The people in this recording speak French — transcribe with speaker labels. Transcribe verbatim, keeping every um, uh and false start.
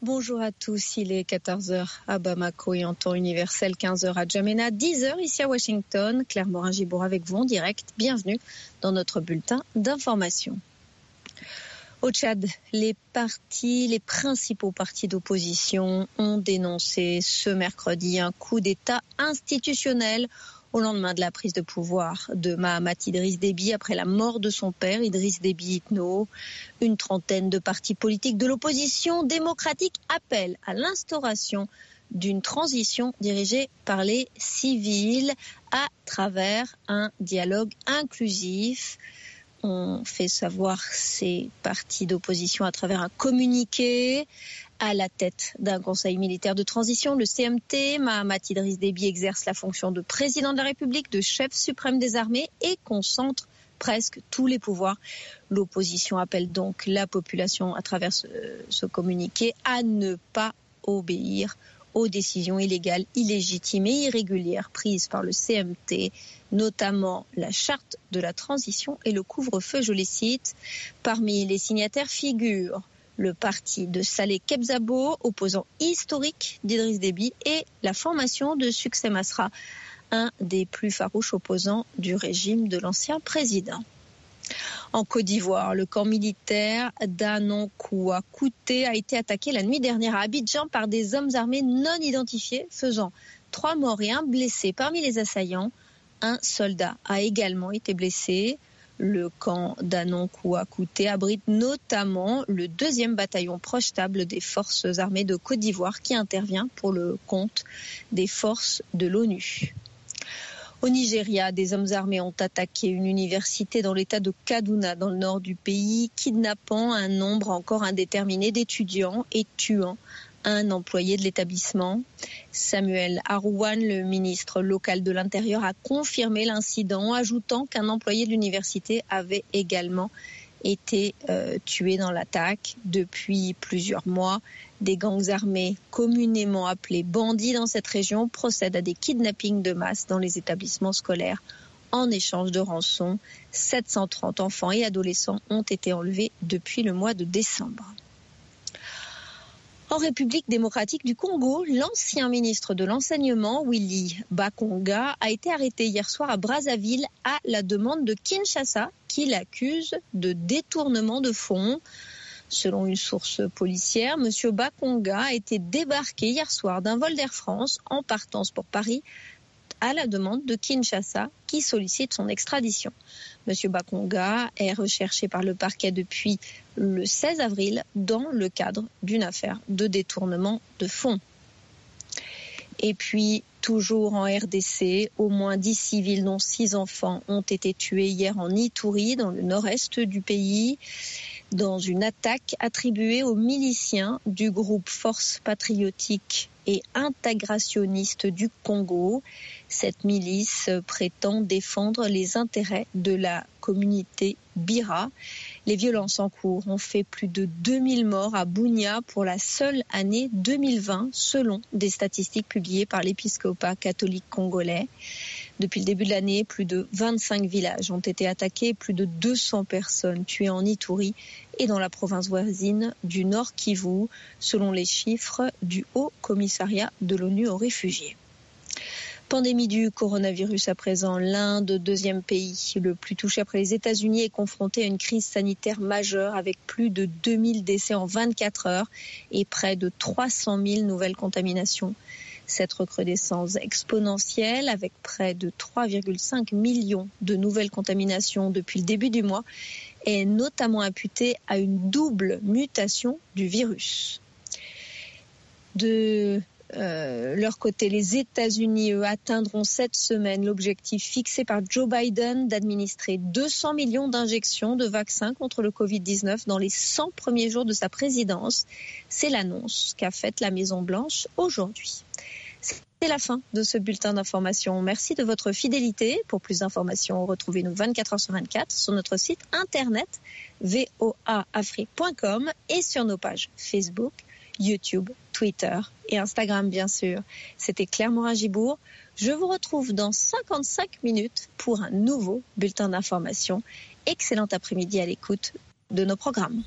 Speaker 1: Bonjour à tous, il est quatorze heures à Bamako et en temps universel, quinze heures à Djamena, dix heures ici à Washington. Claire Morin-Gibour avec vous en direct. Bienvenue dans notre bulletin d'information. Au Tchad, les partis, les principaux partis d'opposition ont dénoncé ce mercredi un coup d'État institutionnel au lendemain de la prise de pouvoir de Mahamat Idriss Déby après la mort de son père, Idriss Déby Itno. Une trentaine de partis politiques de l'opposition démocratique appellent à l'instauration d'une transition dirigée par les civils à travers un dialogue inclusif. On fait savoir ces partis d'opposition à travers un communiqué. À la tête d'un conseil militaire de transition, le C M T, Mahamat Idriss Déby exerce la fonction de président de la République, de chef suprême des armées et concentre presque tous les pouvoirs. L'opposition appelle donc la population à travers ce, ce communiqué à ne pas obéir aux décisions illégales, illégitimes et irrégulières prises par le C M T, notamment la charte de la transition et le couvre-feu, je les cite. Parmi les signataires figurent le parti de Saleh Kebzabo, opposant historique d'Idriss Déby, et la formation de Succès Masra, un des plus farouches opposants du régime de l'ancien président. En Côte d'Ivoire, le camp militaire d'Anonkouakouté a été attaqué la nuit dernière à Abidjan par des hommes armés non identifiés, faisant trois morts et un blessé parmi les assaillants. Un soldat a également été blessé. Le camp d'Anonkouakouté abrite notamment le deuxième bataillon proche table des forces armées de Côte d'Ivoire qui intervient pour le compte des forces de l'ONU. Au Nigeria, des hommes armés ont attaqué une université dans l'état de Kaduna, dans le nord du pays, kidnappant un nombre encore indéterminé d'étudiants et tuant un employé de l'établissement. Samuel Arouane, le ministre local de l'Intérieur, a confirmé l'incident, ajoutant qu'un employé de l'université avait également été euh, tué dans l'attaque. Depuis plusieurs mois, des gangs armés communément appelés bandits dans cette région procèdent à des kidnappings de masse dans les établissements scolaires en échange de rançons. sept cent trente enfants et adolescents ont été enlevés depuis le mois de décembre. En République démocratique du Congo, l'ancien ministre de l'Enseignement, Willy Bakonga, a été arrêté hier soir à Brazzaville à la demande de Kinshasa, qui l'accuse de détournement de fonds. Selon une source policière, M. Bakonga a été débarqué hier soir d'un vol d'Air France en partance pour Paris à la demande de Kinshasa, qui sollicite son extradition. M. Bakonga est recherché par le parquet depuis le seize avril dans le cadre d'une affaire de détournement de fonds. Et puis, toujours en R D C, au moins dix civils, dont six enfants, ont été tués hier en Ituri, dans le nord-est du pays, dans une attaque attribuée aux miliciens du groupe Force patriotique et intégrationniste du Congo. Cette milice prétend défendre les intérêts de la communauté Bira. Les violences en cours ont fait plus de deux mille morts à Bunia pour la seule année deux mille vingt, selon des statistiques publiées par l'épiscopat catholique congolais. Depuis le début de l'année, plus de vingt-cinq villages ont été attaqués, plus de deux cents personnes tuées en Ituri et dans la province voisine du Nord Kivu, selon les chiffres du Haut Commissariat de l'ONU aux réfugiés. Pandémie du coronavirus à présent, l'Inde, deuxième pays le plus touché après les États-Unis, est confronté à une crise sanitaire majeure avec plus de deux mille décès en vingt-quatre heures et près de trois cent mille nouvelles contaminations. Cette recrudescence exponentielle, avec près de trois virgule cinq millions de nouvelles contaminations depuis le début du mois, est notamment imputée à une double mutation du virus. De Euh, leur côté, les États-Unis, eux, atteindront cette semaine l'objectif fixé par Joe Biden d'administrer deux cents millions d'injections de vaccins contre le covid dix-neuf dans les cent premiers jours de sa présidence. C'est l'annonce qu'a faite la Maison-Blanche aujourd'hui. C'est la fin de ce bulletin d'information. Merci de votre fidélité. Pour plus d'informations, retrouvez-nous vingt-quatre heures sur vingt-quatre sur notre site internet v o a afrique point com et sur nos pages Facebook, YouTube, Twitter et Instagram, bien sûr. C'était Claire Morin-Gibour. Je vous retrouve dans cinquante-cinq minutes pour un nouveau bulletin d'information. Excellent après-midi à l'écoute de nos programmes.